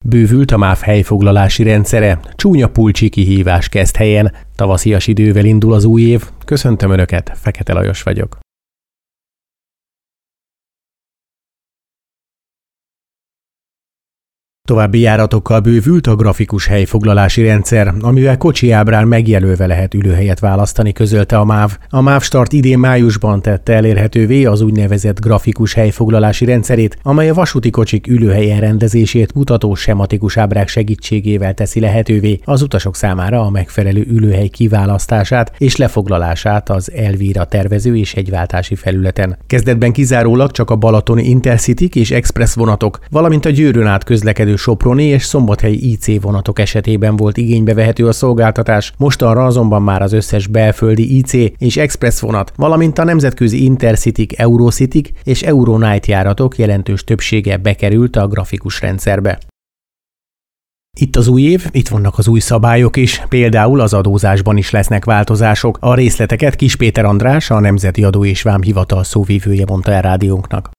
Bővült a MÁV helyfoglalási rendszere, csúnya pulcsi kihívás kezd helyen. Tavaszias idővel indul az új év. Köszöntöm Önöket, Fekete Lajos vagyok. További járatokkal bővült a grafikus helyfoglalási rendszer, amivel kocsi ábrán megjelölve lehet ülőhelyet választani, közölte a MÁV. A MÁV Start idén májusban tette elérhetővé az úgynevezett grafikus helyfoglalási rendszerét, amely a vasúti kocsik ülőhely elrendezését mutató sematikus ábrák segítségével teszi lehetővé az utasok számára a megfelelő ülőhely kiválasztását és lefoglalását az Elvira tervező és hegyváltási felületen. Kezdetben kizárólag csak a balatoni Intercityk és express vonatok, valamint a Győrön át közlekedő soproni és szombathelyi IC vonatok esetében volt igénybe vehető a szolgáltatás, mostanra azonban már az összes belföldi IC és express vonat, valamint a nemzetközi Intercityk, Eurocityk és Euronight járatok jelentős többsége bekerült a grafikus rendszerbe. Itt az új év, itt vannak az új szabályok is, például az adózásban is lesznek változások. A részleteket Kis Péter András, a Nemzeti Adó és Vámhivatal szóvivője mondta el rádiónknak.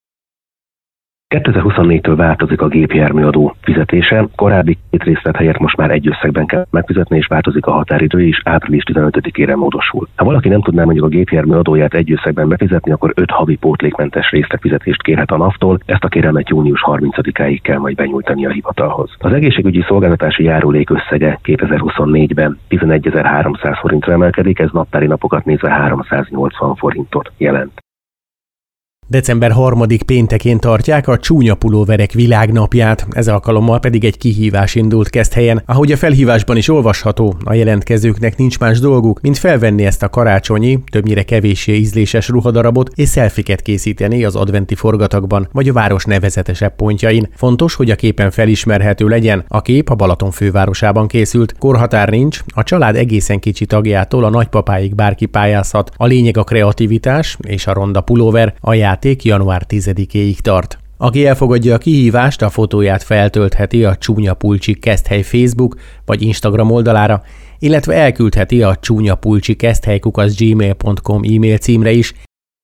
2024-től változik a gépjárműadó fizetése, korábbi 2 részlet helyett most már egy összegben kell megfizetni, és változik a határidő is, április 15-ére módosul. Ha valaki nem tudná mondjuk a gépjárműadóját egy összegben befizetni, akkor 5 havi pótlékmentes részletfizetést kérhet a NAV-tól, ezt a kérelmet június 30-áig kell majd benyújtani a hivatalhoz. Az egészségügyi szolgáltatási járulék összege 2024-ben 11.300 forintra emelkedik, ez naptári napokat nézve 380 forintot jelent. December 3. péntekén tartják a csúnya pulóverek világnapját, ez alkalommal pedig egy kihívás indult Keszthelyen. Ahogy a felhívásban is olvasható, a jelentkezőknek nincs más dolguk, mint felvenni ezt a karácsonyi, többnyire kevéssé ízléses ruhadarabot és szelfiket készíteni az adventi forgatagban vagy a város nevezetesebb pontjain. Fontos, hogy a képen felismerhető legyen. A kép a Balaton fővárosában készült. Korhatár nincs, a család egészen kicsi tagjától a nagypapáig bárki pályázhat. A lényeg a kreativitás és a ronda pulóver, a játék január 10-éig tart. Aki elfogadja a kihívást, a fotóját feltöltheti a Csúnya Pulcsi Keszthely Facebook vagy Instagram oldalára, illetve elküldheti a csúnyapulcsikeszthely@gmail.com e-mail címre is.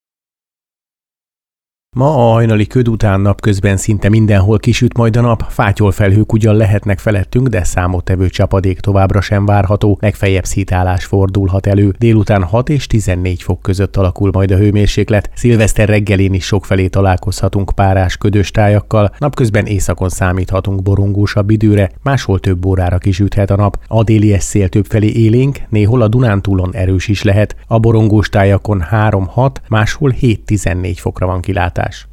Ma a hajnali köd után napközben szinte mindenhol kisüt majd a nap, fátyolfelhők ugyan lehetnek felettünk, de számottevő csapadék továbbra sem várható, legfeljebb szitálás fordulhat elő. Délután 6 és 14 fok között alakul majd a hőmérséklet, szilveszter reggelén is sokfelé találkozhatunk párás ködös tájakkal, napközben északon számíthatunk borongósabb időre, máshol több órára kisüthet a nap. A déli szél többfelé élénk, néhol a Dunántúlon erős is lehet, a borongós tájakon 3-6, máshol 7-14 fokra van kilátás.